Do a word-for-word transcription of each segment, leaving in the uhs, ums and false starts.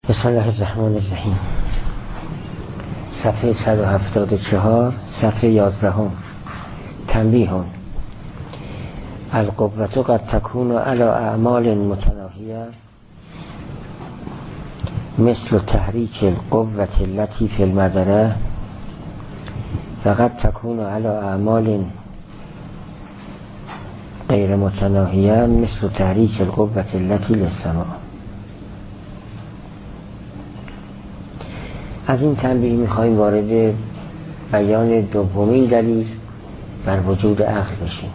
بسم الله الرحمن الرحیم. صفحه صد و هفتاد و چهار، سطر یازدهم. تنبیه: القوة قد تكون على اعمال متناهیه مثل تحریک القوة التي في المدره و قد تكون على اعمال غیر متناهیه مثل تحریک القوة التي للسماء. از این تنبیه میخواییم وارد بیان دومین دلیل بر وجود عقل بشیم.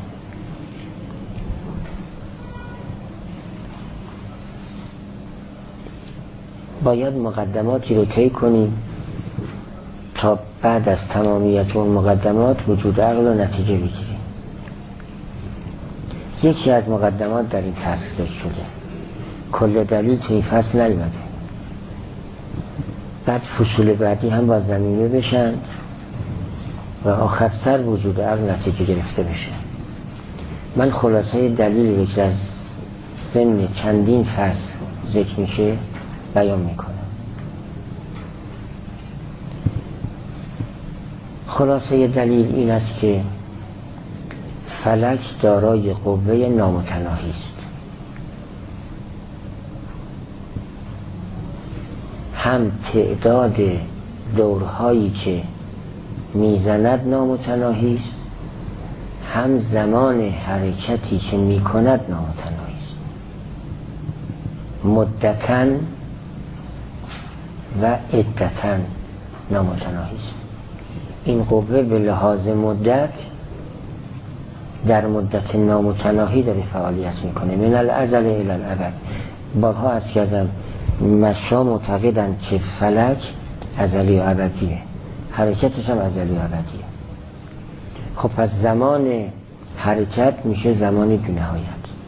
باید مقدماتی رو طی کنیم تا بعد از تمامیت اون مقدمات وجود عقل رو نتیجه بگیریم. یکی از مقدمات در این فصل ذکر شده، کل دلیل توی این فصل نیامده. بعد فصول بعدی هم با زمینه بشن و آخر سر وجود عقل نتیجه گرفته بشه. من خلاصه دلیل که از ضمن چندین فصل ذکر میشه بیان میکنم. خلاصه دلیل این است که فلک دارای قوه نامتناهی است. هم تعداد دورهایی که میزند نامتناهی است، هم زمان حرکتی که میکند نامتناهی است. مدتاً و عدتاً نامتناهی است. این قوه به لحاظ مدت در مدت نامتناهی داره فعالیت میکنه، من الازل الی الابد. بارها از کردم مشا معتقدن که فلک ازلی و ابدیه، حرکتش هم ازلی و ابدیه. خب پس زمان حرکت میشه زمان بی نهایت.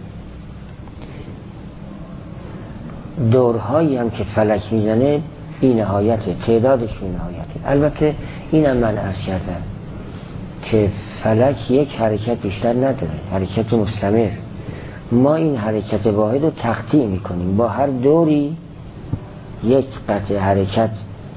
دورهایی هم که فلک میزنه بی نهایته، تعدادش بی نهایته. البته اینم من عرض کردم که فلک یک حرکت بیشتر نداره، حرکت مستمر. ما این حرکت واحد رو تقطیع میکنیم، با هر دوری یک قطع حرکت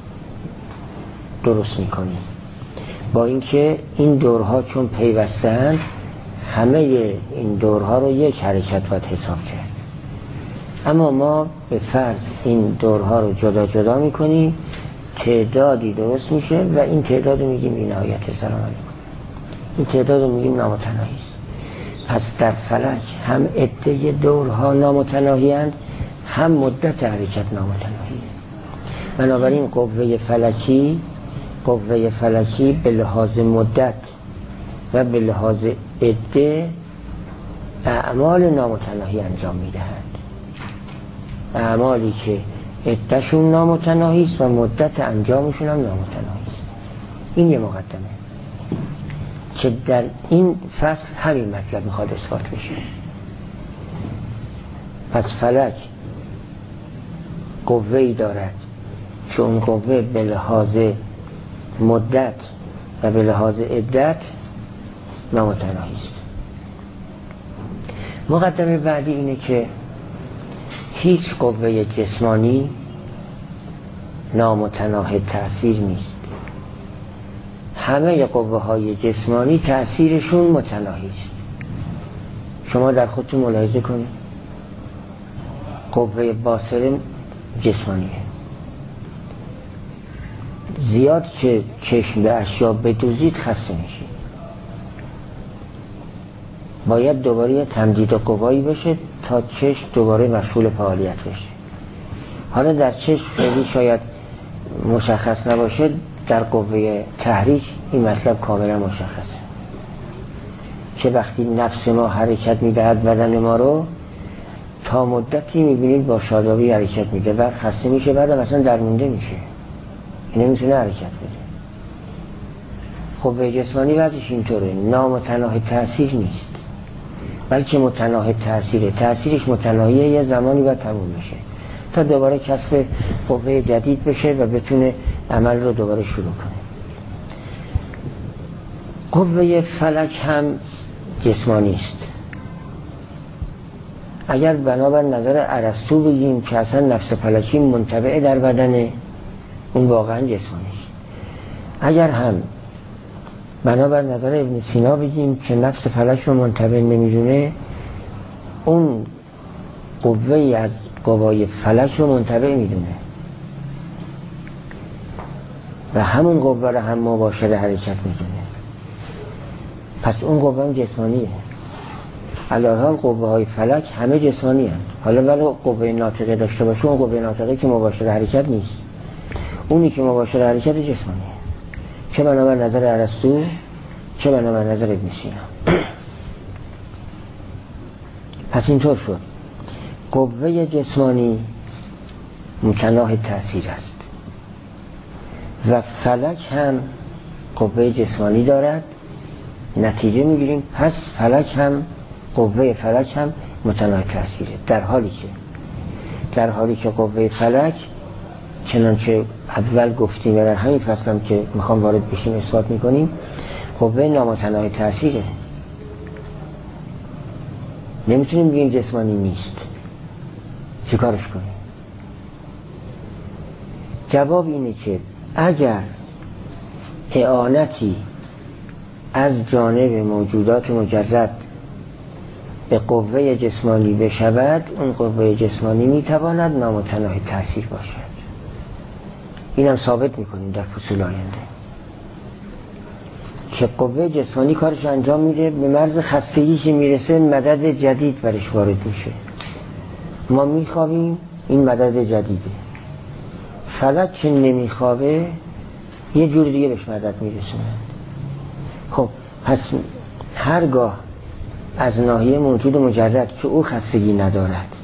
درست میکنیم، با اینکه این دورها چون پیوسته‌اند همه این دورها رو یک حرکت باید حساب کرد. اما ما به فرض این دورها رو جدا جدا میکنیم، تعدادی درست میشه و این تعداد رو میگیم بی نهایت. سلام علیکم. این تعداد رو میگیم نامتناهی است. پس در فلک هم عده دورها نامتناهی اند، هم مدت حرکت نامتناهی است. بنابراین قوه فلکی قوه فلکی به لحاظ مدت و به لحاظ عده اعمال نامتناهی انجام میدهند، اعمالی که عدهشون نامتناهی است و مدت انجامشون هم نامتناهی است. این یه مقدمه که در این فصل همین مطلب میخواد اثبات بشه. پس فلک قوه‌ای دارد که اون قوه به لحاظ مدت و به لحاظ عدت نامتناهی است. مقدمه بعدی اینه که هیچ قوه جسمانی نامتناهی تأثیر نیست. همه قوه های جسمانی تأثیرشون متناهی است. شما در خودتون ملاحظه کنید، قوه باصره جسمانیه. زیاد که چشم به اشیا بدوزید خسته میشید. باید دوباره تمدید قوایی بشه تا چشم دوباره مشغول فعالیت بشه. حالا در چشم خیلی شاید مشخص نباشه، در قوه تحریک این مطلب کاملا مشخصه که وقتی نفس ما حرکت میدهد بدن ما رو، تا مدتی میبینید با شادابی حرکت میده، بعد خسته میشه، بعد مثلا درمونده میشه، این نمیتونه حرکت بده. قوه جسمانی وضعش اینطوره، نامتناهی تأثیر نیست بلکه متناهی تأثیره. تأثیرش متناهیه، یه زمانی باید تموم بشه تا دوباره کسب قوه جدید بشه و بتونه عمل رو دوباره شروع کنه. قوه فلک هم جسمانی است، اگر بنابر نظر ارسطو بگیم که اصلا نفس فلکی منطبع در بدنه، اون واقعا جسمانی است. اگر هم بنابر نظر ابن سینا بگیم که نفس فلک رو منطبع نمیدونه، اون قوه‌ای از قوای فلک رو منطبع میدونه و همون قوه رو هم مباشر حرکت میدونه. پس اون قوه جسمانیه. علی‌الحال قوه های فلک همه جسمانی هست. حالا ولی قوه ناطقه داشته باشه، اون قوه ناطقه که مباشر حرکت نیست، اونی که مباشر حرکت جسمانیه، چه بنابر نظر ارسطو چه بنابر نظر ابن سینا. پس اینطور شد قوه جسمانی متناهی تأثیر است و فلک هم قوه جسمانی دارد. نتیجه میگیریم پس فلک هم قوه فلک هم متناهی تأثیره، در حالی که در حالی که قوه فلک چنانچه اول گفتیم و در همین فصل هم که میخوام وارد بشیم اثبات میکنیم، قوه نامتناهی تأثیره. نمیتونیم بگیم جسمانی نیست. چی کارش کنیم؟ جواب اینه که اگر اعانتی از جانب موجودات مجرد به قوه جسمانی بشود، اون قوه جسمانی میتواند نامتناهی تأثیر باشد. اینم ثابت میکنیم در فصول آینده که قوه جسمانی کارش انجام میده، به مرز خستگی که میرسه مدد جدید برش وارد میشه. ما میخوابیم، این مدد جدیده. فلک که نمیخوابه یه جور دیگه بهش مدد میرسونه. خب پس هرگاه از ناحیه موجود مجرد که او خستگی ندارد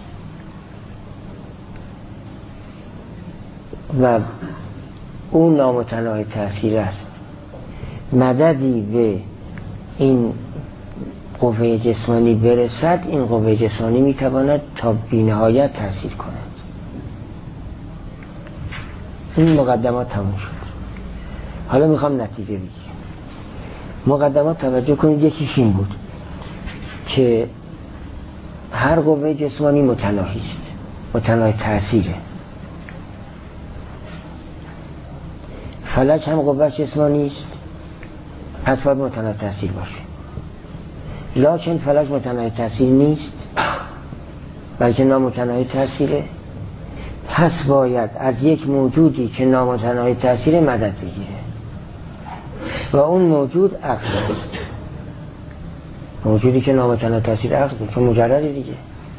و او نامتناهی تأثیر است، مددی به این قوه جسمانی برسد، این قوه جسمانی میتواند تا بی‌نهایت تأثیر کند. این مقدمات تموم شد. حالا میخوام نتیجه بگیم. مقدمات توجه کنید، یکیش این بود که هر قوه جسمانی متناهی است، متناهی تأثیره. فلک هم قوه جسمانی است، پس باید متناهی تأثیر باشه. لکن فلک متناهی تأثیر نیست، بلکه نامتناهی تأثیره. پس باید از یک موجودی که نامتناهی تأثیر مدد بگیره و اون موجود عقل است. موجودی که نامتناهی تأثیر عقله، که مجرد دیگه.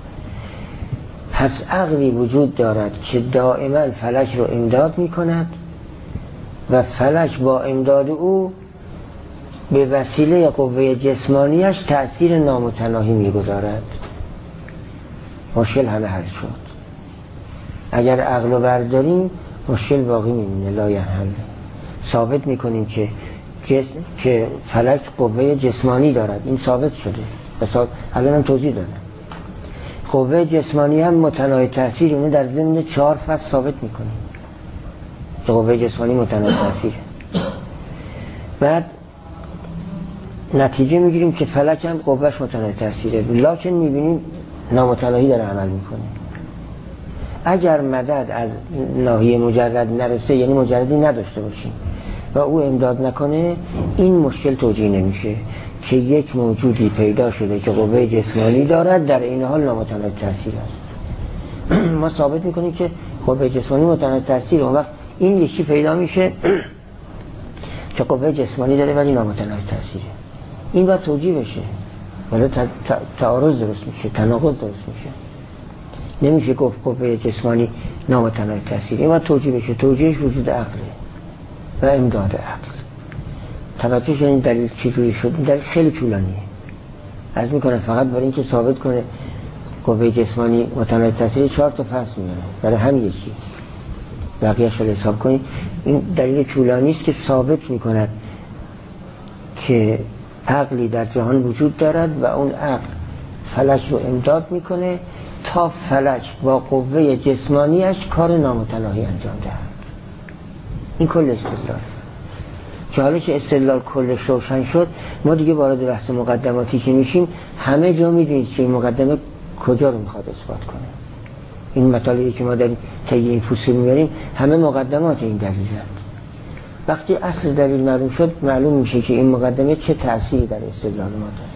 پس عقلی وجود دارد که دائما فلک رو امداد می کند و فلک با امداد او به وسیله قوه جسمانیش تأثیر نامتناهی می گذارد. مشکل همه حل شد. اگر عقل رو برداریم مشکل باقی میمونه، لاینحل. ثابت میکنیم که جسم که فلک قوه جسمانی دارد، این ثابت شده. مثلا الان هم توضیح دادم. قوه جسمانی هم متناهی تأثیر، اونو در ضمن چهار فصل ثابت میکنیم که قوه جسمانی متناهی تأثیره. بعد نتیجه میگیریم که فلک هم قوهش متناهی تأثیره، لکن میبینیم نامتناهی داره عمل میکنه. اگر مدد از ناحیه مجرد نرسه، یعنی مجردی نداشته باشیم و او امداد نکنه، این مشکل توجیه نمیشه که یک موجودی پیدا شده که قوه جسمانی دارد، در این حال نامتناهی تأثیر است. ما ثابت میکنیم که قوه جسمانی متناهی تأثیر، اون وقت این یکی پیدا میشه که قوه جسمانی داره ولی نامتناهی تأثیره. این باید توجیه بشه، ولی تعارض درست میشه، تناقض درست میشه. نمیشه گفت قوه جسمانی نامتناهی تأثیره. این باید توجیه بشه. توجیهش وجود عقله و امداد عقل. توجه شدین دلیل چجوری شد؟ این دلیل خیلی طولانیه. عرض میکنم فقط برای اینکه ثابت کنه قوه جسمانی متناهی تأثیر، چهار تا فصل میاره برای هم یکی، بقیه‌اش رو حساب کنید. این دلیل طولانی است که ثابت میکند که عقلی در جهان وجود دارد و اون عقل فلک رو امداد میکنه تا فلک با قوه جسمانیش کار نامتناهی انجام دهد. این کل استدلال. که حالا که استدلال کلش روشن شد، ما دیگه وارد بحث مقدماتی که میشیم، همه جا میدونید که این مقدمه کجا رو میخواد اثبات کنه؟ این مطالبی که ما در طی این فصول میاریم همه مقدمات این دلیلند. وقتی اصل دلیل معلوم شد معلوم میشه که این مقدمه چه تأثیری در استدلال ما داره.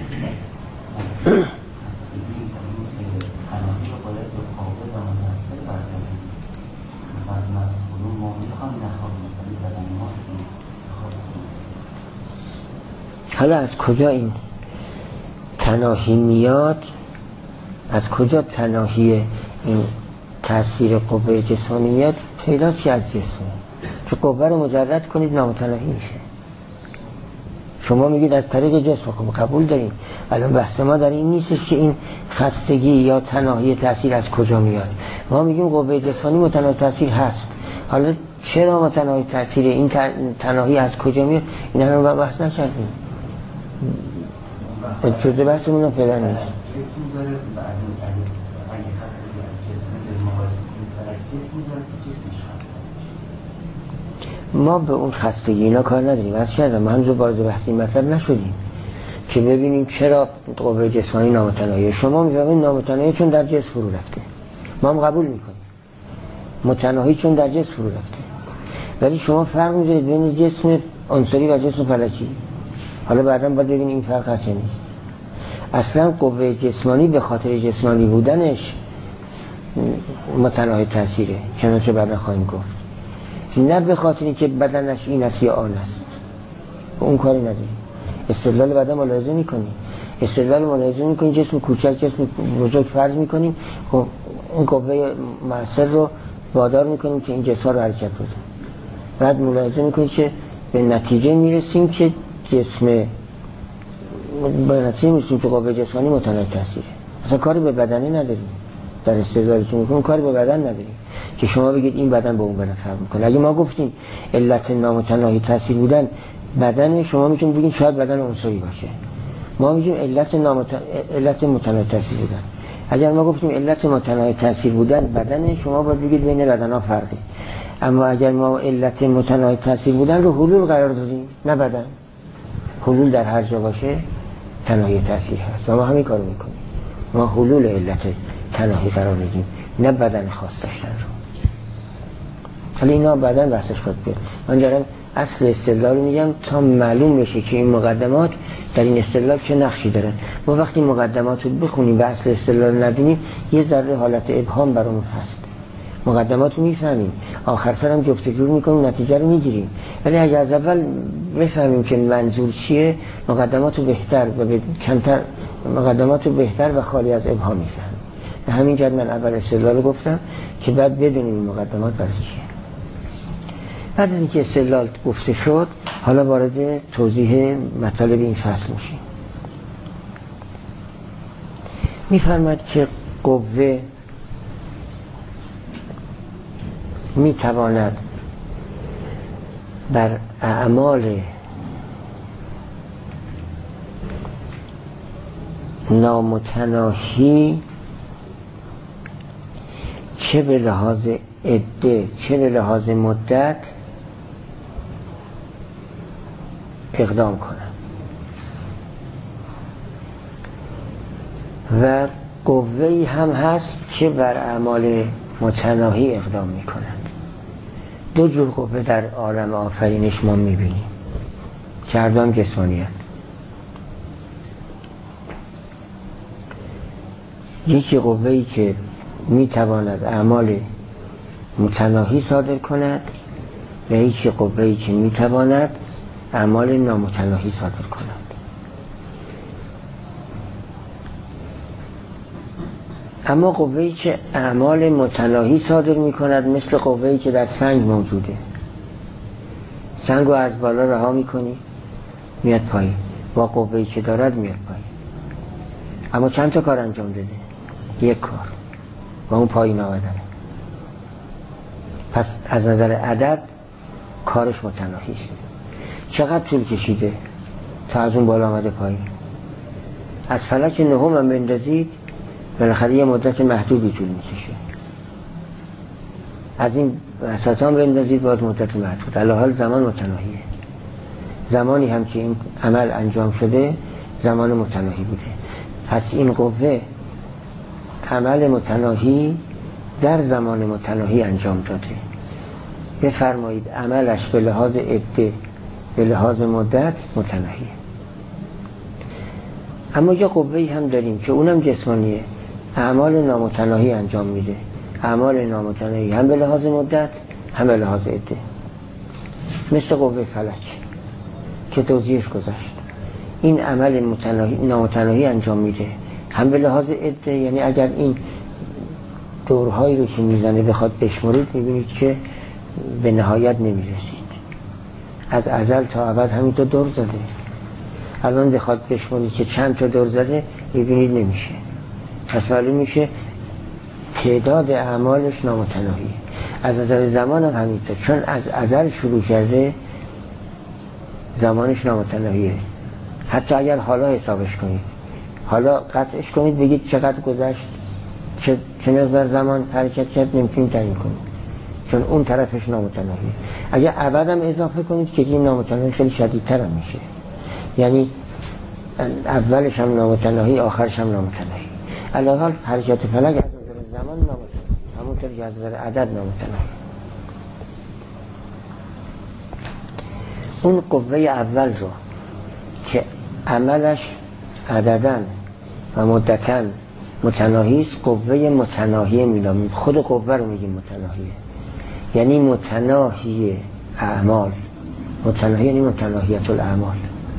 حالا از کجا این تناهی میاد؟ از کجا تناهی این تأثیر قوه جسمانی میاد؟ پیداست که از جسمه، که قوه رو مجرد کنید نامتناهی میشه. شما میگید از طریق جسم، خب قبول داریم. الان بحث ما در این نیستش که این خستگی یا تناهی تأثیر از کجا میاد. ما میگیم قوه جسمانی متناهی تأثیر هست. حالا چرا متناهی تأثیر این تناهی از کجا میاد؟ این هم رو بحث نکردیم. جزء بحثمون رو پیدا نیست. ما به اون خستگی اینا کار نداریم. از شاید ما هم وارد بحث این مطلب نشدیم که ببینیم چرا قوه جسمانی نامتناهیه. شما میفهمید نامتناهی چون در جسم فرو رفته، ما هم قبول میکنیم متناهی چون در جسم فرو رفته. ولی شما فرق میذارید بین جسم عنصری و جسم فلکی. حالا بعدا باید ببینیم این فرق هست یا نیست. اصلا قوه جسمانی به خاطر جسمانی بودنش متناهی تأثیره، چنانچه بعدا خواهیم گفت، نه به خاطری که بدنش این است یا آن است. اون کاری نداری. استدلال بعدا ملاحظه میکنی، استدلال ملاحظه میکنی جسم کوچک جسم بزرگ فرض میکنیم، خب اون قوه مؤثر رو وادار میکنیم که این جسم رو حرکت بده. بعد ملاحظه میکنی که به نتیجه میرسیم که جسم به نتیجه میرسیم که قوه جسمانی متناهی تأثیره. اصلا کاری به بدنی نداریم. در استدلالتون میکنیم کاری به بدن نداریم که شما بگید این بدن با اون بدن فرق میکنه. اگه ما گفتیم علت نامتناهی تأثیر بودن بدن، شما میتونید بگید شاید بدن عنصری باشه. ما میگیم علت نامتن... علت متناهی تأثیر بودن. اگر ما گفتیم علت متناهی تأثیر بودن بدن، شما باید بگید بین بدن‌ها فرقه. اما اگر ما علت متناهی تأثیر بودن رو حلول قرار دادیم، نه بدن، حلول در هر جا باشه تناهی تأثیر هست و ما همین کارو میکنیم. ما حلول علت تناهی قرار میدیم، نه بدن خاص داشتن رو. حالا اینا بدن بحثش خود بیاد. من دارم اصل استدلال میگم تا معلوم بشه که این مقدمات در این استدلال چه نقشی دارن. ما وقتی مقدمات رو بخونیم و اصل استدلال نبینیم یه ذره حالت ابهام برامون هست. مقدمات رو میفهمیم، آخر سر هم جفت جور میکنیم، نتیجه رو میگیریم. ولی اگر از اول بفهمیم که منظور چیه، مقدمات رو بهتر و به کمتر مقدمات رو بهتر و خالی از ابهام میفهمیم. به همین جهت من اول استدلال رو گفتم که بعد بدونیم این مقدمات برای چیه. بعد از اینکه استدلال گفته شد، حالا وارد توضیح مطالب این فصل میشیم. میفرماید که قوه میتواند بر اعمال نامتناهی چه به لحاظ عده چه به لحاظ مدت اقدام کنند و قوه‌ای هم هست که بر اعمال متناهی اقدام می کنند. دو جور قوه در عالم آفرینش ما می بینیم که هر دو هم جسمانی هست. یکی قوه‌ای که می تواند اعمال متناهی صادر کند و یکی قوه‌ای که می تواند اعمال نامتناهی صادر کند. اما قوه‌ای که اعمال متناهی صادر می کند مثل قوه‌ای که در سنگ موجوده. سنگ رو از بالا رها می کنی میاد پایین، با قوه‌ای که دارد میاد پایین. اما چند تا کار انجام داده؟ یک کار، و اون پایین آمدنه. پس از نظر عدد کارش متناهی است. چقدر طول کشیده تا از اون بالا آمده پایین؟ از فلک نهم هم بندازید بالاخره یه مدت محدودی طول میکشه. از این وسط هم بندازید باز مدت محدود. علاحال زمان متناهیه. زمانی هم که این عمل انجام شده زمان متناهی بوده. پس این قوه عمل متناهی در زمان متناهی انجام داده. بفرمایید عملش به لحاظ عده به لحاظ مدت متناهیه. اما یه قوه‌ای هم داریم که اونم جسمانیه، اعمال نامتناهی انجام میده. اعمال نامتناهی هم به لحاظ مدت هم به لحاظ عده، مثل قوه فلک که توضیحش گذشت. این عمل متناهی نامتناهی انجام میده هم به لحاظ عده، یعنی اگر این دورهایی رو که میزنه بخواد بشمرید میبینید که به نهایت نمیرسید. از ازل تا ابد همین تا دور زده. الان بخواد بشمرید که چند تا دور زده میبینید نمیشه. پس معلوم میشه تعداد اعمالش نامتناهیه. از نظر زمان هم همینطور، چون از ازل شروع کرده زمانش نامتناهیه. حتی اگر حالا حسابش کنید، حالا قطعش کنید بگید چقدر گذشت، چه, چه مقدار زمان حرکت کرد، نمیتونید تعیین کنید چون اون طرفش نامتناهیه. اگر ابد هم اضافه کنید که این نامتناهی خیلی شدیدتر هم میشه، یعنی اولش هم نامتناهی آخرش هم نامتناهی. علاوه حرکت فلک از نظر زمان نامتناهی، همونطور که از نظر عدد نامتناهی. اون قوه اول رو که عملش عدداً و مدتاً متناهی است، قوه متناهی می‌نامیم. خود قوه رو میگیم متناهیه، یعنی متناهی اعمال. متناهی یعنی متناهیت الاعمال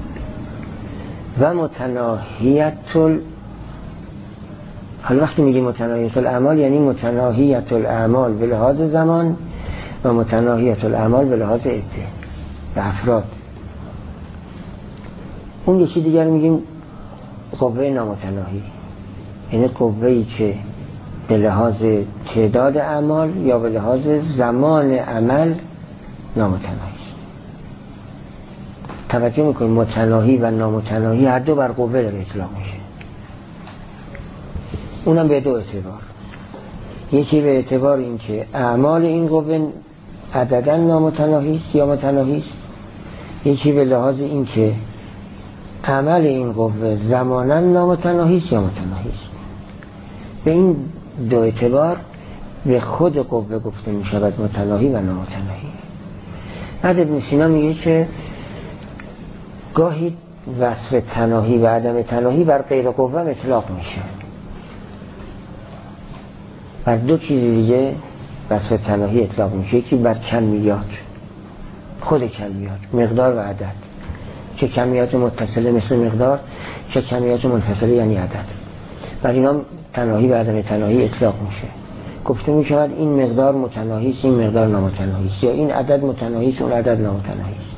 و متناهیت ال... حالا وقتی میگیم متناهیت الاعمال یعنی متناهیت الاعمال به لحاظ زمان و متناهیت الاعمال به لحاظ عده و افراد. اون یکی دیگر میگیم قوه نامتناهی، یعنی قوه‌ای که به لحاظ تعداد اعمال یا به لحاظ زمان عمل نامتناهی است. توجه میکنیم متناهی و نامتناهی هر دو بر قوه داره اطلاق میشه. اونم به دو اعتبار، یکی به اعتبار این که اعمال این قوه عدداً نامتناهی است یا متناهی است، یکی به لحاظ این که عمل این قوه زماناً نامتناهی است یا متناهی است. به این دو اعتبار به خود قوه گفته می شود متناهی و نامتناهی. بعد ابن سینا میگه که گاهی وصف تناهی و عدم تناهی بر غیر قوه اطلاق میشه. بر دو چیز دیگه وصف تناهی اطلاق میشه، یکی بر کمیات، خود کمیات، مقدار و عدد، چه کمیات متصله مثل مقدار، چه کمیات منفصله یعنی عدد. بر اینا تناهی و عدم تناهی اطلاق میشه. گفته می شود این مقدار متناهی است، این مقدار نامتناهی است، یا این عدد متناهی است، اون عدد نامتناهی است.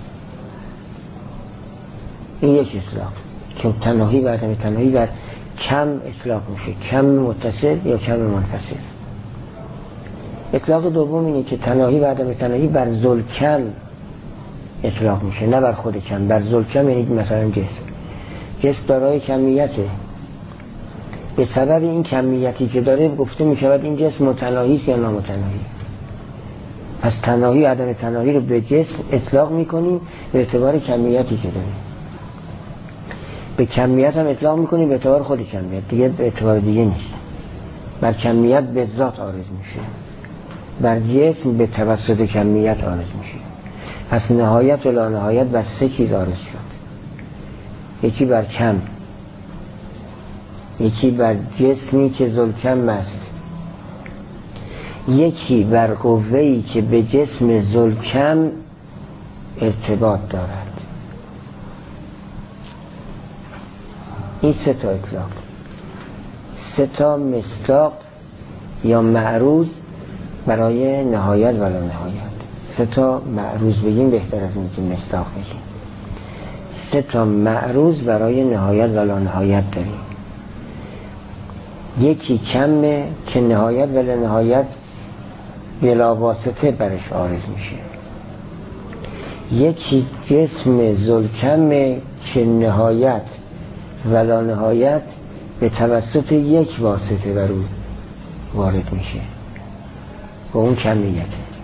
این یک اطلاق که تناهی و عدم تناهی بر کم اطلاق میشه، کم متصل یا کم منفصل. اطلاق دوم اینه که تناهی و عدم تناهی بر ذوالکم اطلاق میشه، نه بر خود کم. بر ذوالکم یعنی مثلا جسم جسم دارای کمیته، به سبب این کمیتی که داره گفته می شود این جسم متناهی است یا نامتناهی. پس تناهی و عدم تناهی رو به جسم اطلاق می کنیم به اعتبار کمیتی که داره. به کمیت هم اطلاق می کنیم به اعتبار خود کمیت، دیگه به اعتبار دیگه نیست. بر کمیت به ذات عارض میشه، بر جسم به توسط کمیت عارض میشه. پس نهایت و لا نهایت بر سه چیز عارض شد، یکی بر کم، یکی بر جسمی که ذوالکم است، یکی بر قوه‌ای که به جسم ذوالکم ارتباط دارد. این سه تا اطلاق، سه تا مصداق یا معروض برای نهایت و لا نهایت. سه تا معروض بگیم بهتر از این که مصداق بگیم. سه تا معروض برای نهایت و لا نهایت داریم. یکی کمه که نهایت و لا نهایت بلا واسطه برش عارض میشه. یکی جسم ذوالکمه که نهایت و لا نهایت به توسط یک واسطه بر او وارد میشه و اون کمیته.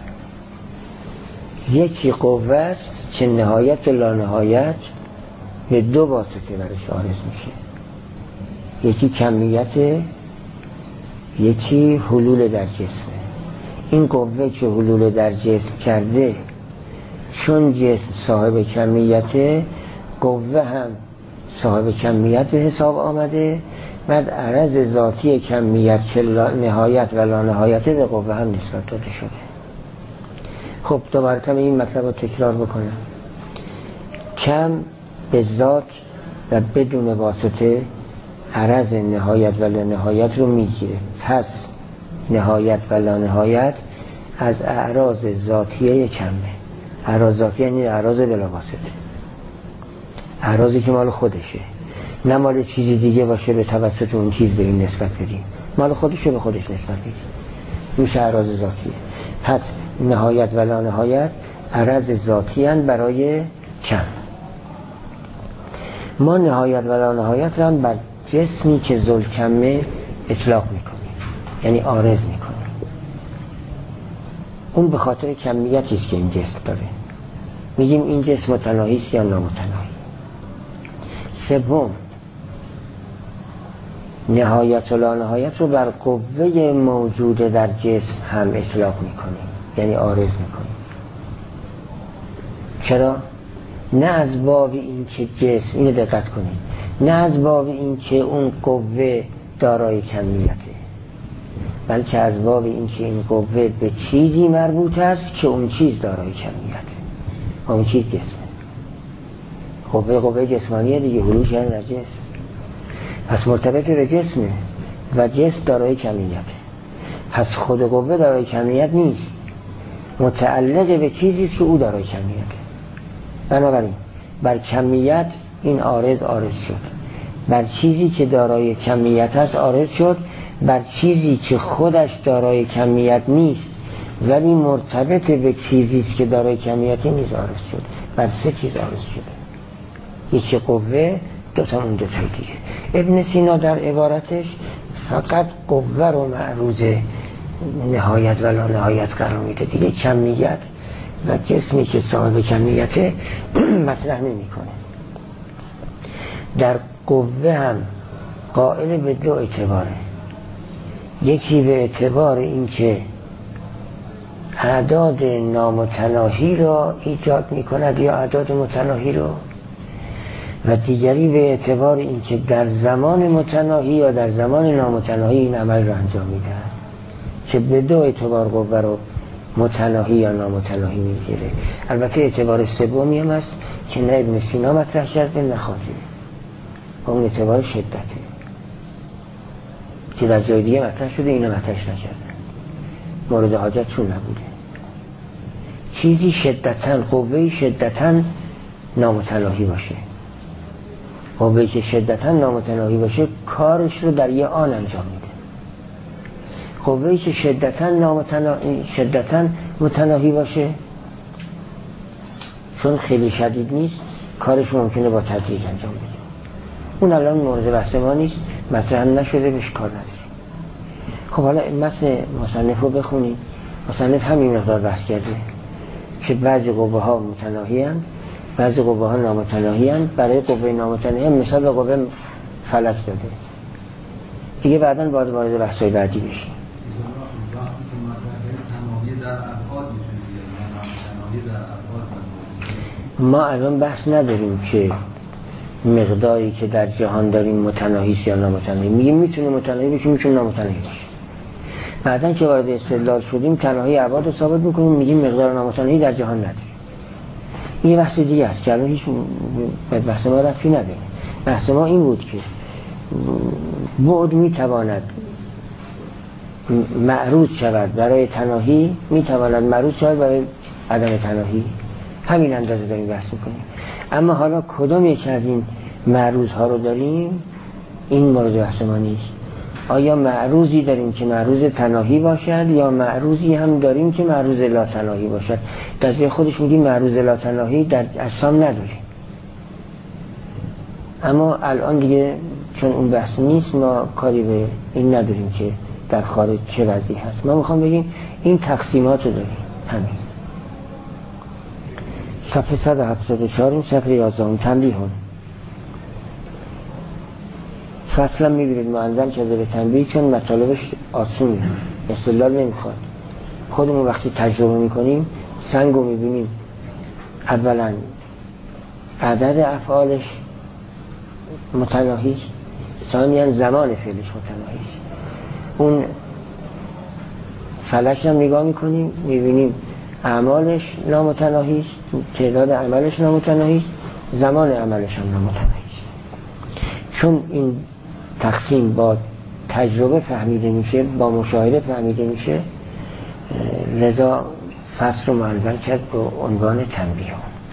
یکی قوه است که نهایت و لا نهایت به دو واسطه برش عارض میشه، یکی کمیت یکی حلول در جسمه. این قوه که حلول در جسم کرده، چون جسم صاحب کمیته، قوه هم صاحب کمیت به حساب آمده، بعد عرض ذاتی کمیت که نهایت و لا نهایته به قوه هم نسبت داده شده. خب دوباره کم این مطلب رو تکرار بکنم. کم به ذات و بدون واسطه عرض نهایت و لا نهایت رو میگیره. پس نهایت و لا نهایت از اعراض ذاتیه کمه. اعراض ذاتی یعنی اعراض بلا واسطه، اعراضی که مال خودشه، نه مال چیزی دیگه باشه به توسط اون چیز به این نسبت بدیم، مال خودشه به خودش نسبت بدیم، میشه اعراض ذاتیه. پس نهایت و لا نهایت اعراض ذاتی هستند برای کم. ما نهایت و لا نهایت را بر جسمی که ذوالکمه اطلاق میکنیم، یعنی عارض میکنیم. اون به خاطر کمیتی است که این جسم داره، میگیم این جسم متناهی است یا نامتناهی. سوم، نهایت و لا نهایت رو بر قوه موجوده در جسم هم اطلاق میکنیم، یعنی عارض میکنیم. چرا؟ نه از باب این که جسم، اینو دقت کنید، نه از باب این که اون قوه دارای کمیته، بلکه از باب این که این قوه به چیزی مربوط است که اون چیز دارای کمیته و اون چیز جسمه. قوه قوه جسمانیه دیگه، حلول شدن در جسم، پس مرتبط به جسمه و جسم دارای کمیته. پس خود قوه دارای کمیت نیست، متعلق به چیزی است که او دارای کمیته. بنابراین بر کمیت این عارض عارض شد، بر چیزی که دارای کمیت است عارض شد، بر چیزی که خودش دارای کمیت نیست ولی مرتبط به چیزی است که دارای کمیت نیست عارض شد. بر سه چیز عارض شده، یکی قوه، دوتا اون دوتای دیگه. ابن سینا در عبارتش فقط قوه رو معروض نهایت و لا نهایت قرار میده دیگه، کمیت و جسمی که صاحب کمیته مطرح نمی کنه. در قوه هم قائل به دو اعتباره، یکی به اعتبار این که اعداد نامتناهی را ایجاد می کند یا اعداد متناهی را، و دیگری به اعتبار این که در زمان متناهی یا در زمان نامتناهی این عمل را انجام می دهد، که به دو اعتبار قوه رو متناهی یا نامتناهی میگیره. البته اعتبار سومی هم هست که نه ابن سینا مطرح کرده نه خاطبی، اون اعتبار شدته که در جای دیگه مطرح شده، اینا مطرحش نکردن، مورد حاجت چون نبوده. چیزی شدتاً، قوهی شدتاً نامتناهی باشه، قوهی که شدتاً نامتناهی باشه کارش رو در یه آن انجام میده. قوهی که شدتاً نامتناهی شدتاً متناهی باشه، چون خیلی شدید نیست کارش ممکنه با تدریج انجام بده. اون الان مورد بحث ما نیست، مطرح هم نشده، بهش کار نداریم. خب حالا متن مصنف رو بخونیم. مصنف همین مقدار بحث کرده که بعضی قوه ها متناهی هستند، بعضی قوه ها نامتناهی هستند. برای قوه نامتناهی هم مثال به قوه فلک داده دیگه، بعداً باید وارد بحث‌های بعدی بشیم. ما الان بحث نداریم که مقداری که در جهان داریم متناهی است یا نامتناهی، میگیم میتونه متناهی باشه، میتونه نامتناهی باشه. بعدن که وارد استدلال شدیم تناهی ابعاد رو ثابت میکنیم، میگیم مقدار نامتناهی در جهان نداریم. این بحث دیگه است که الان هیچ بحث ما رفتی نداره. بحث ما این بود که بعد میتواند معروض شود برای تناهی، میتواند معروض شود برای عدم تناهی. همین اندازه داریم بحث میکنیم. اما حالا کدام یک از این معروض ها رو داریم، این مورد بحث ما نیست. آیا معروضی داریم که معروض تناهی باشد یا معروضی هم داریم که معروض لا تناهی باشد؟ در جای خودش میگیم معروض لا تناهی در اجسام نداریم. اما الان دیگه چون اون بحث نیست ما کاری به این نداریم که در خارج چه وضعی هست. ما میخوام بگیم این تقسیمات رو داریم. همین صفحه صد و هفتاد و چهار سطر یازده تنبیه هم فصلا میبینید معلم کرده به تنبیه، چون مطالبش آسونی استدلال نمیخواد. خودمون وقتی تجربه میکنیم سنگ رو میبینیم، اولا عدد افعالش متناهی است، ثانیاً زمان فعلش متناهی است. اون فلک هم نگاه میکنیم میبینیم اعمالش نامتناهی است، تعداد عملش نامتناهی است، زمان عملش هم نامتناهی است. چون این تقسیم با تجربه فهمیده میشه، با مشاهده فهمیده میشه، لذا فصل رو منظم کرد به عنوان تنبیه.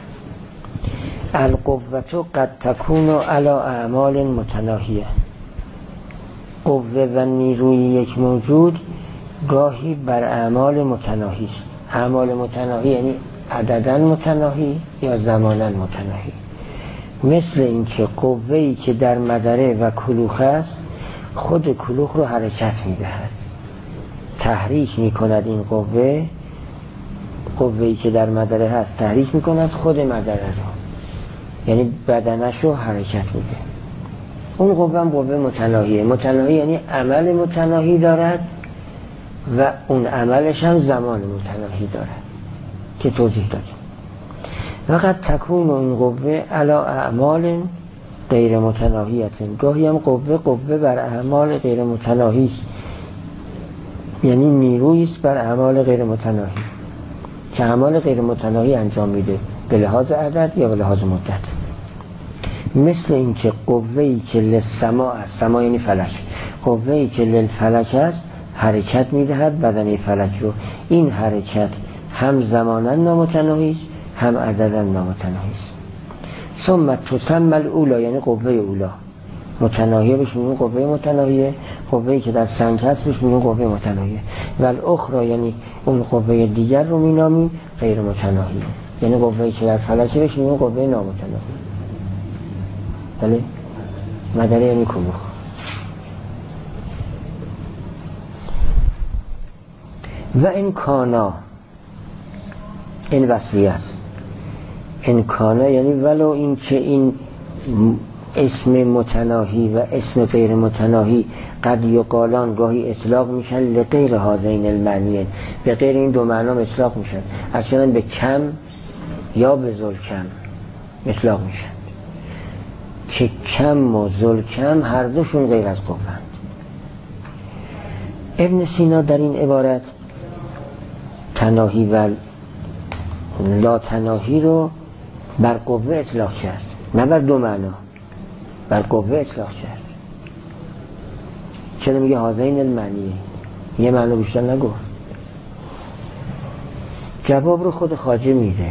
القوة قد تكون على اعمال متناهیه. قوه و نیروی یک موجود گاهی بر اعمال متناهی است. اعمال متناهی یعنی عدداً متناهی یا زماناً متناهی. مثل اینکه قوه‌ای که در مدره و کلوخ است خود کلوخ رو حرکت میدهد، تحریک میکند. این قوه قوه‌ای که در مدره هست تحریک میکند خود مدره رو، یعنی بدنش رو حرکت میده. اون قوه هم قوه متناهیه. متناهی یعنی عمل متناهی دارد و اون عملش هم زمان متناهی دارد که توضیح دادیم. وقت تکون این قوه علی اعمال غیر متناهیت. گاهی هم قوه قوه بر اعمال غیر متناهی است، یعنی نیرویی است بر اعمال غیر متناهی که اعمال غیر متناهی انجام میده به لحاظ عدد یا به لحاظ مدت. مثل اینکه قوه‌ای که للسماء است، سما یعنی فلک، قوه‌ای که للفلک است حرکت میدهد بدنه فلک رو. این حرکت هم زمانا نامتناهی است هم عددا نامتناهی است. ثم تسمى الاولی یعنی قوه اولا، متناهیه بهش میگن قوه متناهیه، قوه‌ای که در سنگ هست بهش میگن قوه متناهیه. و الاخرى یعنی اون قوه دیگر رو مینامیم غیر متناهیه، یعنی قوه‌ای که در فلک بهش میگن قوه نامتناهیه. بله مدره یعنی کلوخ. و این کانا، این وصلی است. این کانا یعنی ولو این که این اسم متناهی و اسم غیر متناهی قد یقالان گاهی اطلاق میشن لغیر هذین المعنیین، به غیر این دو معنا اطلاق میشن، اصلا به کم یا به ذل کم اطلاق میشن که کم و ذل کم هر دوشون غیر از قوه. ابن سینا در این عبارت تناهی و لا تناهی رو بر قوه اطلاق کرد، نه بر دو معنا، بر قوه اطلاق کرد. چرا میگه هذین المعنیه؟ یه معنا بیشتر نگفت. جواب رو خود خواجه میده،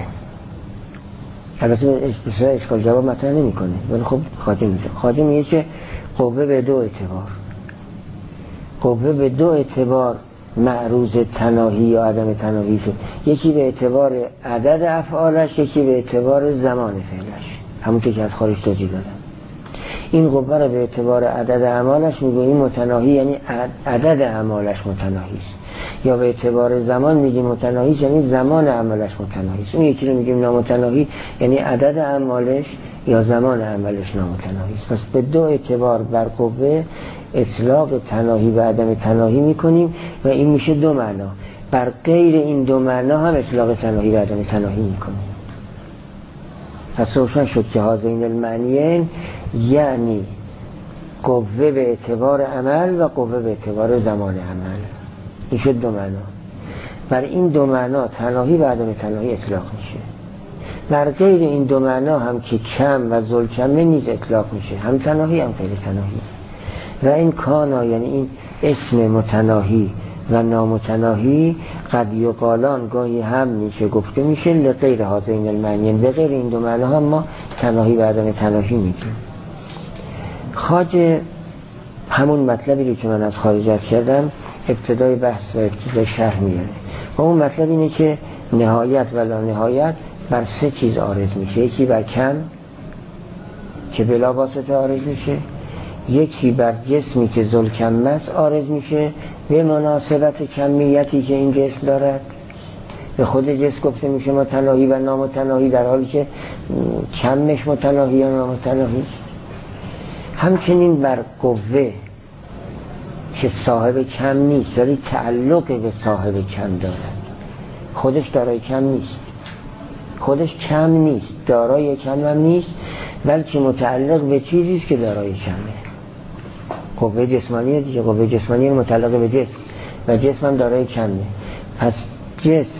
البته اشکال جواب مطرح نمی کنه ولی خب خواجه میده. خواجه میگه که قوه به دو اعتبار، قوه به دو اعتبار معروض تناهی یا عدم تناهی شد. یکی به اعتبار عدد افعالش، یکی به اعتبار زمان فعلش، همونطور که از خارج توضیح دادم. این قوه رو به اعتبار عدد اعمالش میگیم متناهی، یعنی عدد اعمالش متناهی است، یا به اعتبار زمان میگیم متناهی یعنی زمان عملش متناهی است. اون یکی رو میگیم نامتناهی یعنی عدد اعمالش یا زمان عملش نامتناهی است. پس به دو اعتبار بر قوه اطلاق تناهی و عدم تناهی میکنیم و این میشه دو معنا. بر غیر این دو معنا هم اطلاق تناهی و عدم تناهی میکنیم. پس روشن شد که هذین المعنیین یعنی قوه به اعتبار عمل و قوه به اعتبار زمان عمل. این شد دو معنا. بر این دو معنا تناهی و عدم تناهی اطلاق میشه. بر غیر این دو معنا هم که کم و ذل کمه نیز اطلاق میشه، هم تناهی هم غیر تناهی. و این کانا یعنی این اسم متناهی و نامتناهی قد یقالان گاهی هم میشه گفته میشه لغیر هذین المعنیین، به غیر این دو معنا هم ما تناهی و عدم تناهی میگیم. خواجه همون مطلبی رو که من از خارج از کردم ابتدای بحث و ابتدای شرح میاره و اون مطلب اینه که نهایت و لا نهایت بر سه چیز عارض میشه. یکی بر کم که بلا واسطه عارض میشه، یکی بر جسمی که ذل کم است عارض میشه به مناسبت کمیتی که این جسم دارد، به خود جسم گفته میشه متناهی و نامتناهی در حالی که کمش متناهی یا نامتناهی. همچنین بر قوه که صاحب کم نیست، ولی تعلق به صاحب کم دارد. خودش دارای کم نیست، خودش کم نیست، دارای کم هم نیست، بلکه متعلق به چیزی است که دارای کمه. قوه جسمانیه دیگه، قوه جسمانی متعلق به جسم و جسم هم دارای کمه. پس جسم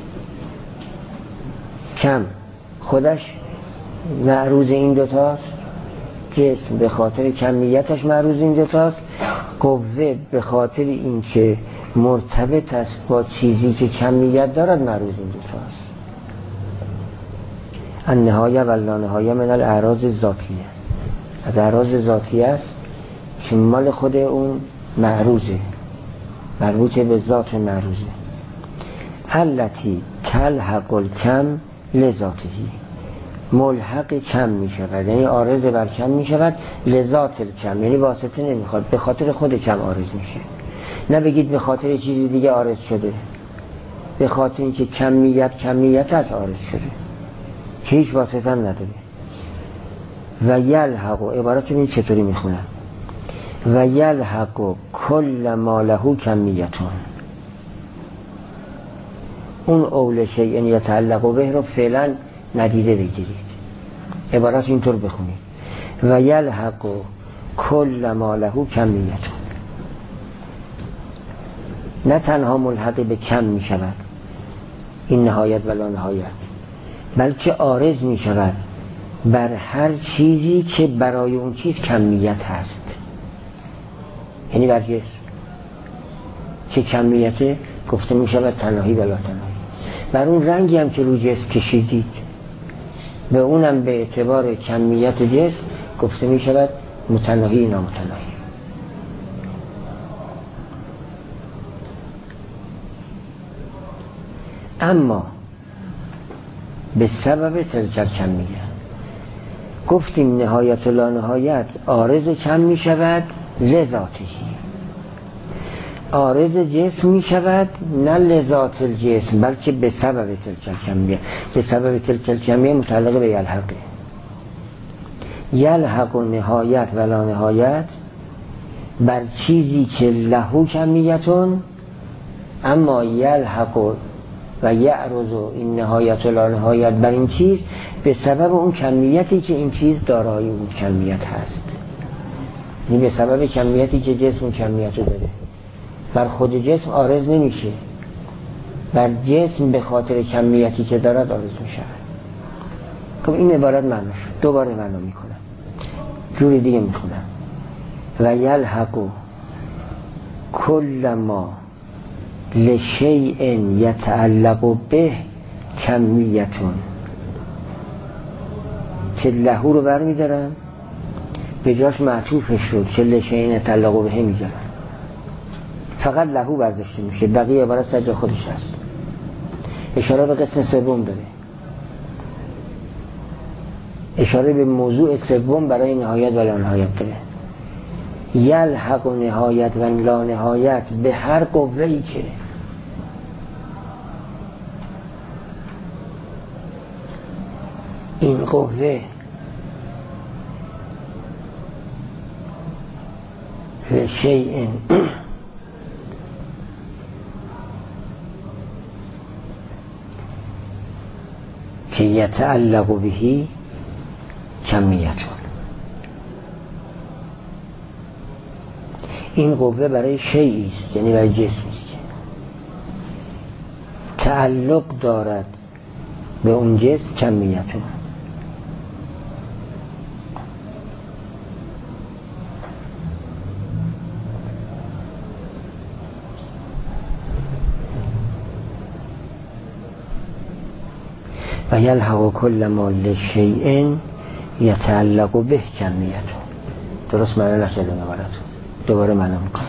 کم خودش معروض این دوتاست، جسم به خاطر کمیتش معروض این دوتاست، قوه به خاطر این که مرتبط است با چیزی که کمیت دارد معروض این دوتاست. النهایه و اللانهایه من الاعراض ذاتیه، از اعراض ذاتیه است که مال خود اون معروضه، مربوط به ذات معروضه. التی تلحق الکم لذاتهی، ملحق کم می شود، یعنی عارض بر کم می شود، لذات الکم یعنی واسطه نمیخواد، به خاطر خود کم عارض میشه. نه بگید به خاطر چیزی دیگه عارض شده، به خاطر اینکه کمیت کمیت از عارض شده که هیچ واسطه هم نداره. و یلحق، عبارت این چطوری میخونم؟ و یلحق کل ما له کمیتون، اون اول شیء یتعلق به رو فعلا ندیده بگیرید، عبارت اینطور بخونید: و یلحق کل ما له کمیتون. نه تنها ملحق به کم می شود این نهایت ولا نهایت، بلکه عارض می شود بر هر چیزی که برای اون چیز کمیت هست، یعنی بر جسم که کمیت گفته می شود تنهایی ولا تنهایی. بر اون رنگی هم که رو جسم کشیدید، به اونم به اعتبار کمیت جسم گفته می شود متناهی نامتناهی. اما به سبب تلک کمیه گفتیم نهایت لا نهایت عارض کم می شود لذاتهی، عارض جسم می شود نه لذات الجسم بلکه به سبب تلک کمیه. به سبب تلک کمیه متعلق به یلحقه. یلحق و نهایت و لا نهایت بر چیزی که لهو کمیتون، اما یلحق و یعرض این نهایت و لا نهایت بر این چیز به سبب اون کمیتی که این چیز دارای اون کمیت هست، یعنی به سبب کمیتی که جسم اون کمیت رو داره. بر خود جسم عارض نمیشه، بر جسم به خاطر کمیتی که دارد عارض میشه. خب این عبارت معنی شد، دوباره معنا میکنم، جوری دیگه میخونم: و یلحق کل ما لشیء یتعلق به کمیتون، که لهو رو بر میدارن به جاش معطوفش رو که لشیء یتعلق به میذارن، فقط لهو برداشته میشه، بقیه عبارت سر جا خودش هست. اشاره به قسم سوم داره، اشاره به موضوع سوم برای نهایت و لا نهایت داره. یلحق و نهایت و لا نهایت به هر قوه‌ای که این قوه لشیء که یتعلق بهی کمیتون، این قوه برای شیئی است، یعنی برای جسمی است که تعلق دارد به اون جسم کمیتون. و یلحق کل ما لشیء یتعلق به کمیتون. درست معنی نشده نبارد، دوباره معنا میکنم.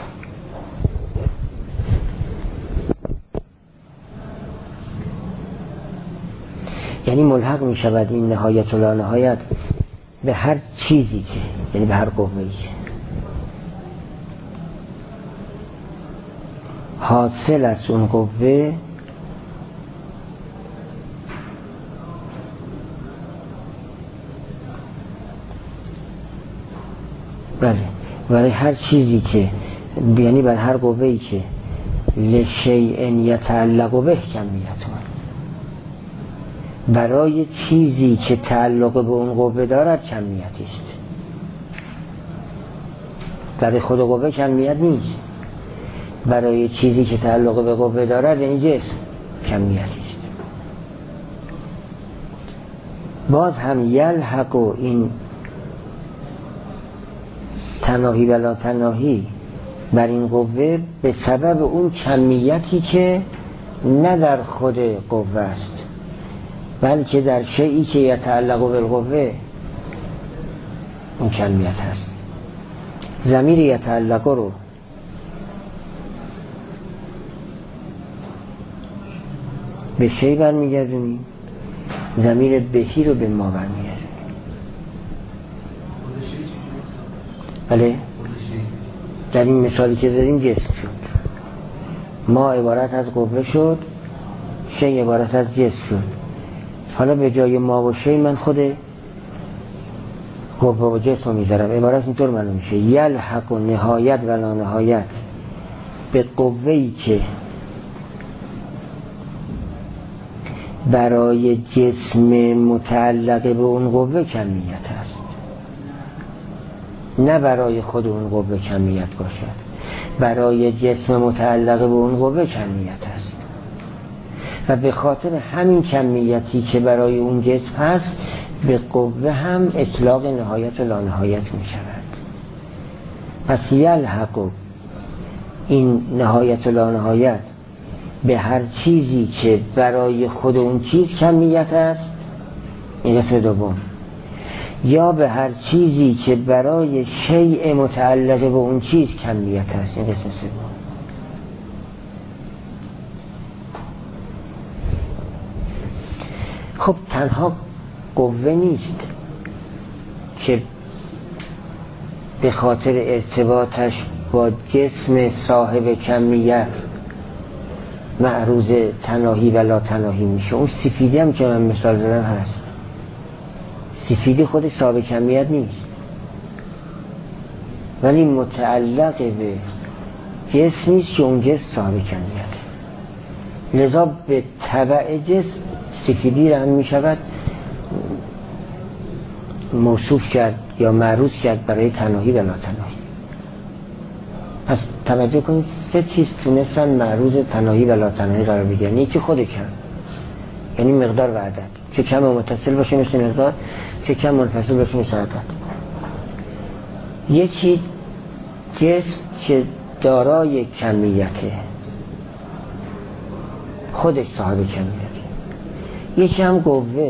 یعنی ملحق می شود این نهایت و لا نهایت به هر چیزی که، یعنی به هر قوه‌ای که حاصل از اون قوه بله برای هر چیزی که یعنی بر هر قوه‌ای که لشیء یتعلق به کمیتون، برای چیزی که تعلق به اون قوه دارد کمیتی است. برای خود قوه کمیت نیست، برای چیزی که تعلق به قوه دارد یعنی جسم کمیتی است. باز هم یلحق و این تناهی و لا تناهی بر این قوه به سبب اون کمیتی که نه در خود قوه است بلکه در شیئی که یتعلق بالقوه اون کمیت هست. ضمیر یتعلق رو به شی برمیگردونیم، ضمیر بهی رو به ما برمیگردونیم. بله در این مثالی که زدیم جسم شد، ما عبارت از قوه شد، شی عبارت از جسم شد. حالا به جای ما و شی من خود قوه و جسم رو میذارم. عبارت اینطور معلوم میشه یلحق و نهایت و لا نهایت به قوه‌ای که برای جسم متعلق به اون قوه کمیت هست، نه برای خود اون قوه کمیت باشد. برای جسم متعلق به اون قوه کمیت هست و به خاطر همین کمیتی که برای اون جسم هست به قوه هم اطلاق نهایت و لا نهایت می شود. پس یلحق این نهایت و لا نهایت به هر چیزی که برای خود اون چیز کمیت است، این قسم دوم، یا به هر چیزی که برای شیء متعلق به اون چیز کمیت است، این قسم سوم. خب تنها قوه نیست که به خاطر ارتباطش با جسم صاحب کمیت معروض تناهی و لا تناهی میشه. اون سفیدی هم که من مثال زدم هست، سفیدی خودش صاحب کمیت نیست ولی متعلق به جسمی است که اون جسم صاحب کمیت، لذا به تبع جسم سفیدی را هم میشود موصوف کرد یا معروض کرد برای تناهی و لا تناهی. پس توجه کنید سه چیز تونستن معروض تناهی و لا تناهی قرار بگیرن. یکی خود کم، یعنی مقدار و عدد، چه کم و متصل باشه مثل مقدار، چه کم منفصل باشه مثل عدد. یکی جسم که دارای کمیته، خودش صاحب کمیته. یکی هم قوه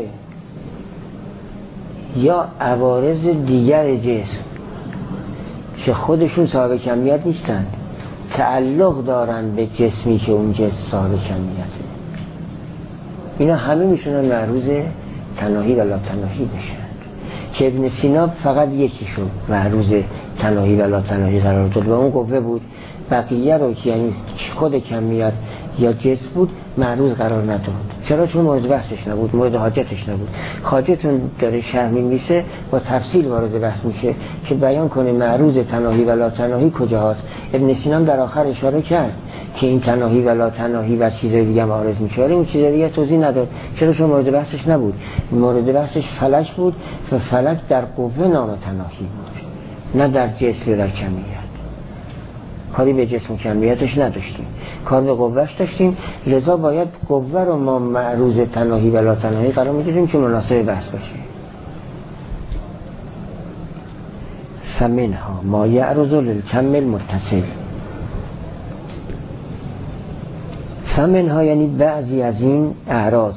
یا عوارض دیگر جسم که خودشون صاحب کمیت نیستن، تعلق دارن به جسمی که اون جسم صاحب کمیته. اینا همه میشونن معروض تناهی و لا تناهی بشن که ابن سینا فقط یکیشون معروض تناهی و لا تناهی قرار داد و اون قوه بود. بقیه رو که یعنی خود کمیت یا جسم بود معروض قرار نداد. چرا؟ چون مورد بحثش نبود، مورد حاجتش نبود. حاجتون داره شرح می‌نویسه با تفصیل وارد بحث میشه که بیان کنه معروض تناهی و لا تناهی کجاست. ابن سینا در آخر اشاره کرد که این تناهی و لا تناهی و چیزای دیگه هم عارض میشه، ولی اون چیزای دیگه توضیح نداد. چرا؟ چون مورد بحثش نبود. مورد بحثش فلک بود و فلک در قوه نام تناهی بود، نه در جسم یا در کمیت. کاری به جسم کمیتش نداشتیم، کار به قوهش داشتیم، لذا باید قوه رو ما معروض تناهی و لا تناهی قرار میدیم که مناسب بحث باشه. فمنها ما یعرض للکم المتصل. فمنها یعنی بعضی از این اعراض،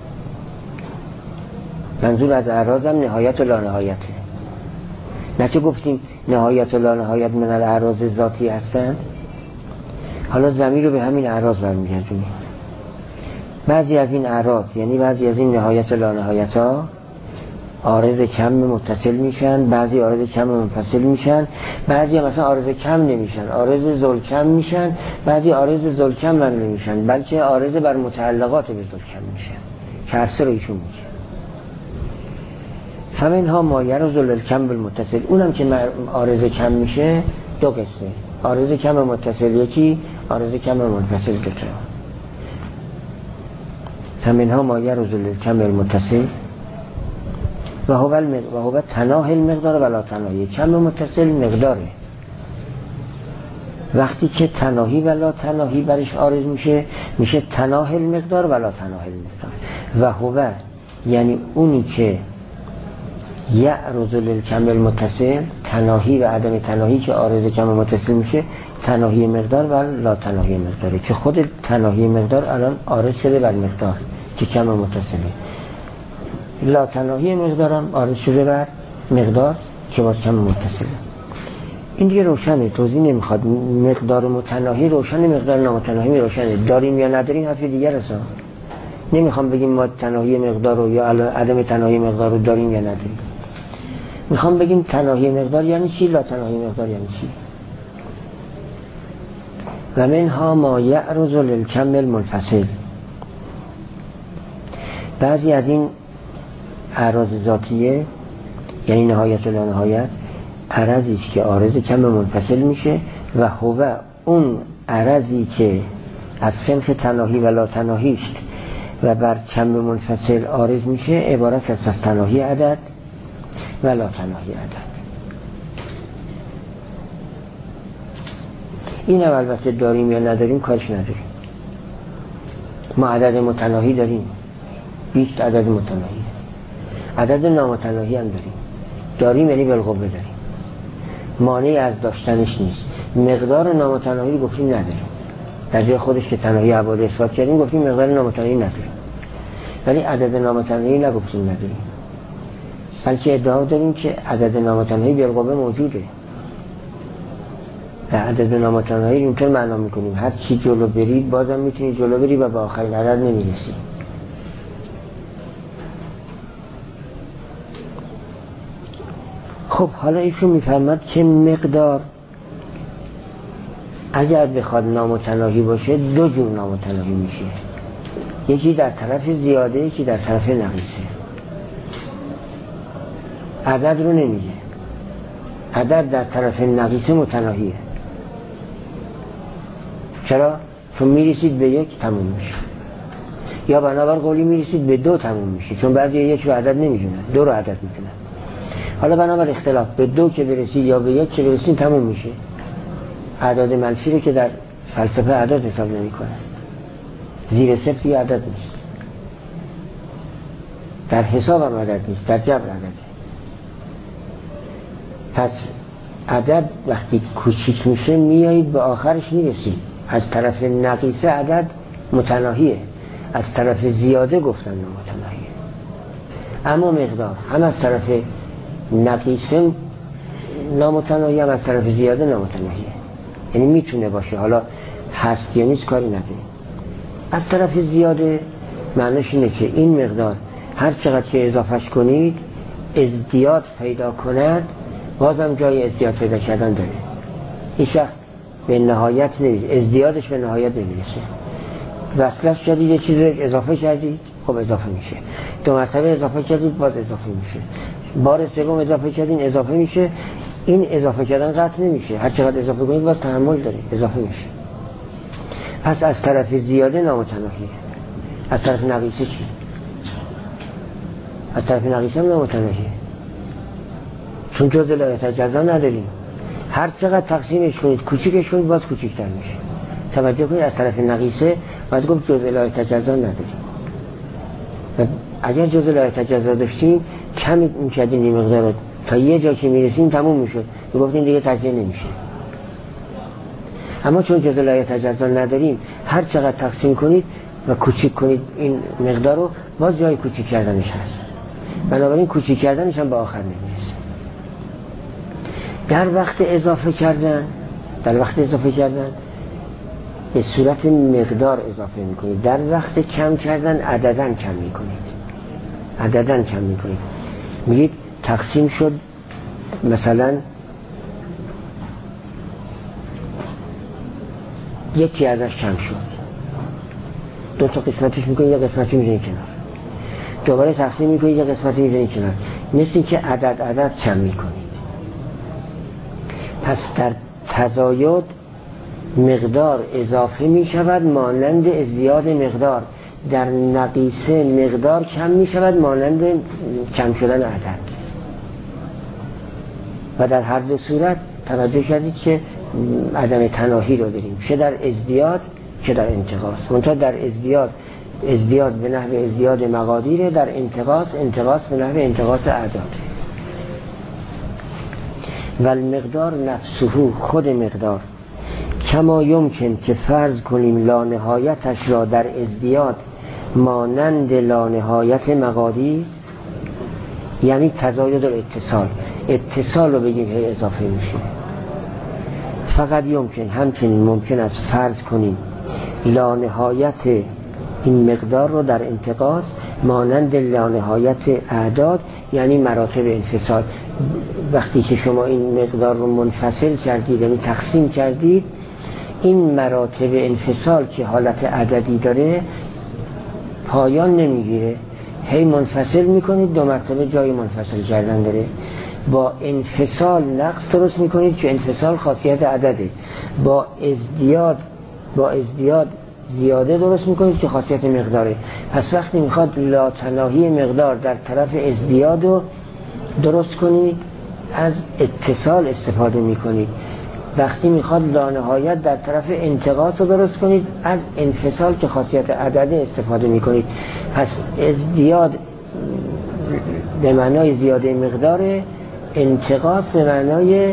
منظور از اعراض هم نهایت و لا نهایته. نه چه گفتیم نهایت و لا نهایت من الاعراض ذاتی هستن، حالا ضمیر رو به همین اعراض برمیگردونیم. بعضی از این اعراض یعنی بعضی از این نهایت و لا نهایت ها عارض کم متصل میشن، بعضی عارض کم منفصل میشن، بعضی هم مثلا عارض کم نمیشن، عارض ذل کم میشن، بعضی عارض ذل کم من نمیشن بلکه عارض بر متعلقات به ذل کم میشن که هر سه رو ایشون میشه. فمنها ما یعرض للکم بالمتصل، اونم که عارض کم میشه دو قسمه. عارض کم متصل یکی، عارض کم منفصل دوتا. فمنها ما یرز للکم المتصل و هو المق... و هو تناهی المقدار ولا تناهی. کم متصل مقداره، وقتی که تناهی ولا تناهی برش عارض میشه میشه تناهی المقدار ولا تناهی المقدار. و هو یعنی اونی که یعرض للکم المتصل، تناهی و عدم تناهی که عارض کم متصل میشه تناهی مقدار و لا تناهی مقداره، که خود تناهی مقدار الان عارض شده بر مقدار که کم متصله، لا تناهی مقدار هم عارض شده بر مقدار که باز کم متصله. این دیگه روشنه، توضیح نمیخواد. مقدار متناهی روشنه، مقدار نامتناهی روشنه. داریم یا نداریم حرف دیگر است. نمیخوام بگیم ما تناهی مقدار رو یا عدم تناهی مقدار رو داریم یا نداریم. میخوام بگیم تناهی مقدار یعنی چی، لا تناهی مقدار یعنی چی. و منها ما یعرض للکم المنفصل. بعضی از این اعراض ذاتیه یعنی نهایت و لا نهایت عرضی است که عارض کم منفصل میشه و هو اون عرضی که از صنف تناهی و لا تناهی است و بر کم منفصل عارض میشه عبارت است از تناهی عدد و لا تناهی عدد. این هم البته داریم یا نداریم کارش نداریم. ما عدد متناهی داریم، بیست عدد متناهی، عدد نامتناهی هم داریم. داریم یعنی بالقوه داریم، مانعی از داشتنش نیست. مقدار نامتناهی گفتیم نداریم، در جای خودش که تناهی ابعاد اثبات کردیم گفتیم مقدار نامتناهی نداریم، ولی عدد نامتناهی نگفتیم نداریم، بلکه ادعا داریم که عدد نامتناهی بالقوه موجوده. و عدد نامتناهی رو اینطور معنا میکنیم هر چی جلو برید بازم میتونید جلو بری و به آخرین عدد نمیرسید. خب حالا ایشون میفرماد که مقدار اگر بخواد نامتناهی باشه دو جور نامتناهی میشه، یکی در طرف زیاده یکی در طرف نقیصه. عدد رو نمیگه، عدد در طرف نقیصه متناهیه. چرا؟ چون میرسید به یک تموم میشه، یا بنابر قولی میرسید به دو تموم میشه، چون بعضی یک رو عدد نمیدونن دو رو عدد میدونن. حالا بنابر اختلاف به دو که برسید یا به یک که برسید تموم میشه. اعداد منفی رو که در فلسفه اعداد حساب نمی کنن، زیر صفر یه عدد نیست، در حساب هم عدد نیست، در جبر عدده. پس عدد وقتی کوچیک میشه میایید به آخرش میرسید. از طرف نقیصه عدد متناهیه، از طرف زیاده گفتن نامتناهیه. اما مقدار هم از طرف نقیصه نامتناهی هم از طرف زیاده نامتناهیه، یعنی میتونه باشه، حالا هست یا نیست کاری نداره. از طرف زیاده معنیش اینه که این مقدار هر چقدر که اضافهش کنید ازدیاد پیدا کند، بازم جای ازدیاد پیدا کردن داره، هیچ وقت به نهایت نمیشه، ازدیادش به نهایت نمیرسه. وصلش کردید یه چیزی رو اضافه کردید، خب اضافه میشه. دو مرتبه اضافه کردید باز اضافه میشه. بار سوم اضافه کردین اضافه میشه. این اضافه کردن قطع نمیشه، هر چقدر اضافه کنید باز تحمل داره، اضافه میشه. پس از طرف زیاده نامتناهیه. از طرف نقیصه چی؟ از طرف نقیصه هم نامتناهیه، چون جزء لا یتجزا نداریم. هر چقدر تقسیمش کنید کوچیکش کنید باز کوچیک‌تر میشه. توجه کنید از طرف نقیصه باید گفت جزء لا یتجزا نداریم. و اگر جزء لا یتجزا داشتیم کم می‌کردیم این مقدار رو تا یه جا که میرسیم تموم میشه، میگفتیم دیگه تجزیه نمیشه. اما چون جزء لا یتجزا نداریم هر چقدر تقسیم کنید و کوچیک کنید این مقدار رو باز جای کوچیک کردنش هست، بنابراین کوچیک کردنش هم به آخر نمیرسه. در وقت اضافه کردن در وقت اضافه کردن به صورت مقدار اضافه میکنید، در وقت کم کردن عددن کم میکنید، عددن کم میکنید. میگید تقسیم شد مثلا یکی ازش کم شد، دو تا قسمتش میکنید، یه قسمتی میزنید کنار، دوباره تقسیم میکنید، یه قسمتی میزنید کنار، مثل که عدد عدد کم میکنید. پس در تزاید مقدار اضافه می شود مانند ازدیاد مقدار، در نقیصه مقدار کم می شود مانند کم شدن عدد. و در هر دو صورت توجه کردید که عدم تناهی رو داریم، چه در ازدیاد چه در انتقاص. منتها در ازدیاد ازدیاد به نحو ازدیاد مقادیره، در انتقاص انتقاص به نحو انتقاص اعداد. و المقدار نفسه، خود مقدار، کما یمکن که فرض کنیم لا نهایتش را در ازدیاد مانند لا نهایت مقادیر، یعنی تزاید و اتصال، اتصال رو بگیم هی اضافه میشه. فقط یمکن، همچنین ممکن است فرض کنیم لا نهایت این مقدار رو در انتقاص مانند لا نهایت اعداد، یعنی مراتب انفصال. وقتی که شما این مقدار رو منفصل کردید، یعنی تقسیم کردید، این مراتب انفصال که حالت عددی داره پایان نمیگیره، هی منفصل میکنید، دو مرتبه جای منفصل کردن داره. با انفصال نقص درست میکنید که انفصال خاصیت عدده، با ازدیاد با ازدیاد زیاده درست میکنید که خاصیت مقداره. پس وقتی میخواد لا تناهی مقدار در طرف ازدیاد رو درست کنید از اتصال استفاده میکنید، وقتی میخواد لا نهایت در طرف انتقاص رو درست کنید از انفصال که خاصیت عدده استفاده میکنید. پس ازدیاد به معنای زیاده مقداره، انتقاص به معنای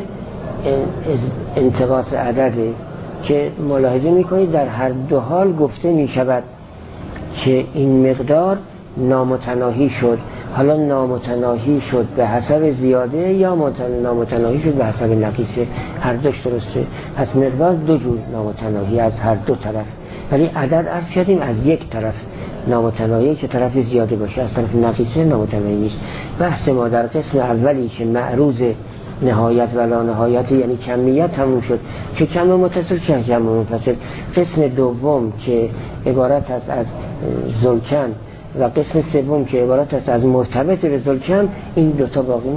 انتقاص عدده، که ملاحظه میکنید در هر دو حال گفته میشود که این مقدار نامتناهی شد. حالا نامتناهی شد به حسب زیاده یا نامتناهی شد به حسب نقیصه، هر دوش درسته. پس مقدار دو جور نامتناهی از هر دو طرف، ولی عدد عرض کردیم از یک طرف نامتناهی که طرف زیاده باشه، از طرف نقیصه نامتناهی نیست. بحث ما در قسم اولی که معروض نهایت و لا نهایت یعنی کمیت تموم شد، چه کم متصل چه کم منفصل. قسم دوم که عبارت است از ذوالکم و قسم سوم که عبارت است از مرتبط به ذوالکم، این دوتا باقی